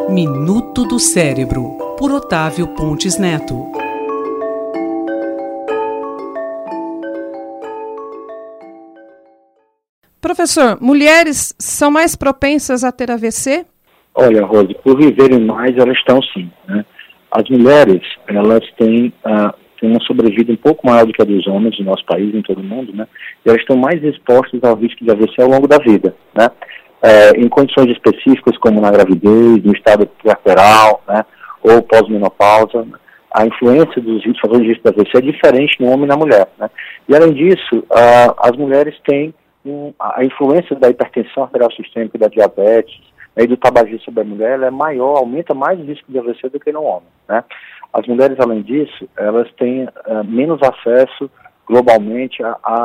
Minuto do Cérebro, por Otávio Pontes Neto. Professor, mulheres são mais propensas a ter AVC? Olha, Rose, por viverem mais, elas estão sim, né? As mulheres, elas têm uma sobrevida um pouco maior do que a dos homens no nosso país, em todo o mundo, né? E elas estão mais expostas ao risco de AVC ao longo da vida, né? Em condições específicas, como na gravidez, no estado puerperal, né? Ou pós-menopausa, a influência dos fatores de risco de AVC é diferente no homem e na mulher, né? E além disso, as mulheres têm a influência da hipertensão arterial sistêmica e da diabetes, e do tabagismo sobre a mulher, ela é maior, aumenta mais o risco de AVC do que no homem, né? As mulheres, além disso, elas têm menos acesso globalmente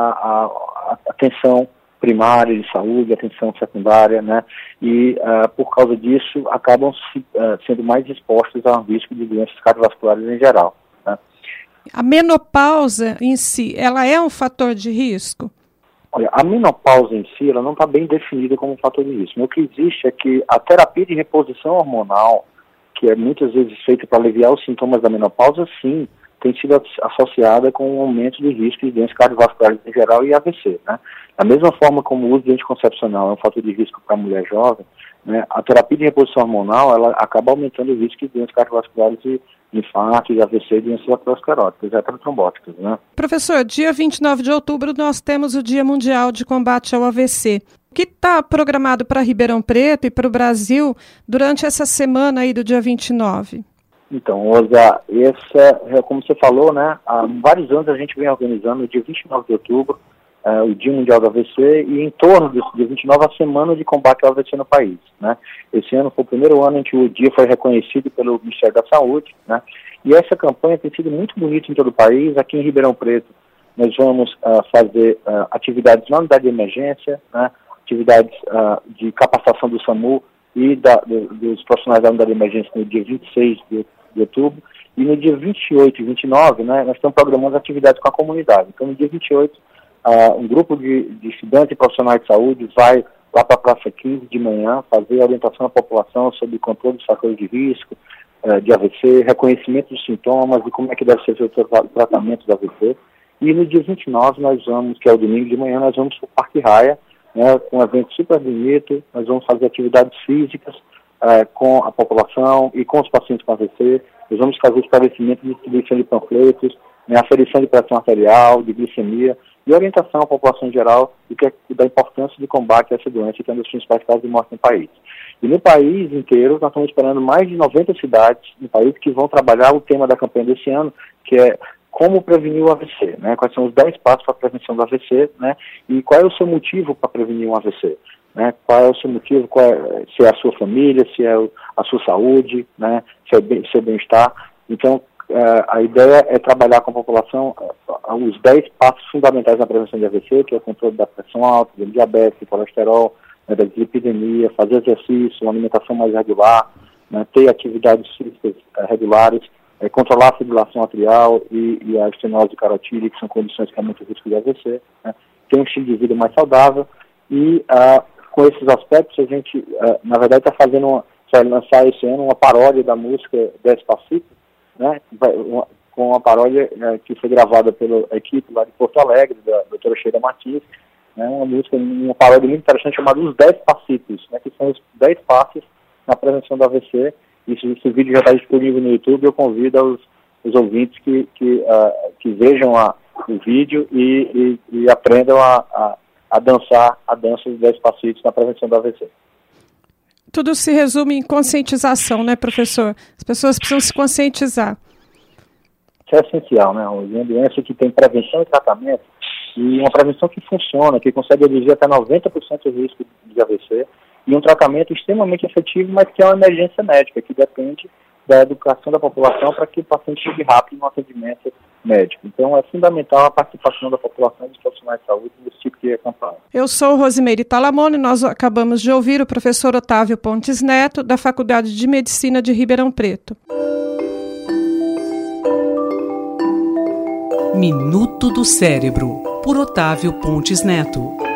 à atenção primária de saúde, atenção secundária, né? E por causa disso acabam sendo mais expostas a um risco de doenças cardiovasculares em geral, né? A menopausa em si, ela é um fator de risco? Olha, a menopausa em si, ela não está bem definida como um fator de risco. O que existe é que a terapia de reposição hormonal, que é muitas vezes feita para aliviar os sintomas da menopausa, sim, tem sido associada com um aumento do risco de doenças cardiovasculares em geral e AVC, né? Da mesma forma como o uso de anticoncepcional é um fator de risco para a mulher jovem, né, a terapia de reposição hormonal, ela acaba aumentando o risco de doenças cardiovasculares de infarto, de AVC e doenças ateroscleróticas, heterotrombóticas, né? Professor, dia 29 de outubro nós temos o Dia Mundial de Combate ao AVC. O que está programado para Ribeirão Preto e para o Brasil durante essa semana aí do dia 29? Então, Rosa, como você falou, né, há vários anos a gente vem organizando o dia 29 de outubro, o Dia Mundial do AVC, e em torno desse dia 29, a Semana de Combate ao AVC no país, né? Esse ano foi o primeiro ano em que o dia foi reconhecido pelo Ministério da Saúde, né? E essa campanha tem sido muito bonita em todo o país. Aqui em Ribeirão Preto, nós vamos fazer atividades na unidade de emergência, né? Atividades de capacitação do SAMU e dos profissionais da unidade de emergência no dia 26 de outubro. E no dia 28 e 29, né, nós estamos programando atividades com a comunidade. Então, no dia 28, um grupo de estudantes e profissionais de saúde vai lá para a Praça 15 de manhã fazer a orientação à população sobre controle dos fatores de risco de AVC, reconhecimento dos sintomas e como é que deve ser feito o tratamento do AVC. E no dia 29, nós vamos, que é o domingo de manhã, nós vamos para o Parque Raia, né, com um evento super bonito. Nós vamos fazer atividades físicas com a população e com os pacientes com AVC. Nós vamos fazer esclarecimento de distribuição de panfletos, né, aferição de pressão arterial, de glicemia, e orientação à população em geral da importância de combate a essa doença, que é um dos principais causas de morte no país. E no país inteiro, nós estamos esperando mais de 90 cidades no país que vão trabalhar o tema da campanha desse ano, que é como prevenir o AVC, né? Quais são os 10 passos para a prevenção do AVC, né? E qual é o seu motivo para prevenir um AVC, né? Qual é o seu motivo, se é a sua família, se é a sua saúde, né? Se é seu bem-estar. Então, a ideia é trabalhar com a população os 10 passos fundamentais na prevenção de AVC, que é o controle da pressão alta, do diabetes, do colesterol, né, da dislipidemia, fazer exercício, uma alimentação mais regular, né, ter atividades físicas regulares, controlar a fibrilação atrial e a estenose carotídea, que são condições que aumentam o risco de AVC, né, ter um estilo de vida mais saudável e com esses aspectos a gente, na verdade, vai lançar esse ano uma paródia da música Despacito, né, com uma paródia que foi gravada pela equipe lá de Porto Alegre, da doutora Sheila Martins, né, uma paródia muito interessante chamada Os 10 Passitos, né, que são os 10 passos na prevenção do AVC. Esse vídeo já está disponível no YouTube. Eu convido os ouvintes que vejam o vídeo e aprendam a dançar a dança dos 10 passitos na prevenção do AVC. Tudo se resume em conscientização, né, professor? As pessoas precisam se conscientizar. Isso é essencial, né? Uma doença que tem prevenção e tratamento, e uma prevenção que funciona, que consegue reduzir até 90% o risco de AVC, e um tratamento extremamente efetivo, mas que é uma emergência médica, que depende da educação da população para que o paciente chegue rápido no atendimento médico. Então, é fundamental a participação da população e dos profissionais de saúde nesse tipo de campanha. Eu sou Rosimeire Talamone, nós acabamos de ouvir o professor Otávio Pontes Neto, da Faculdade de Medicina de Ribeirão Preto. Minuto do Cérebro, por Otávio Pontes Neto.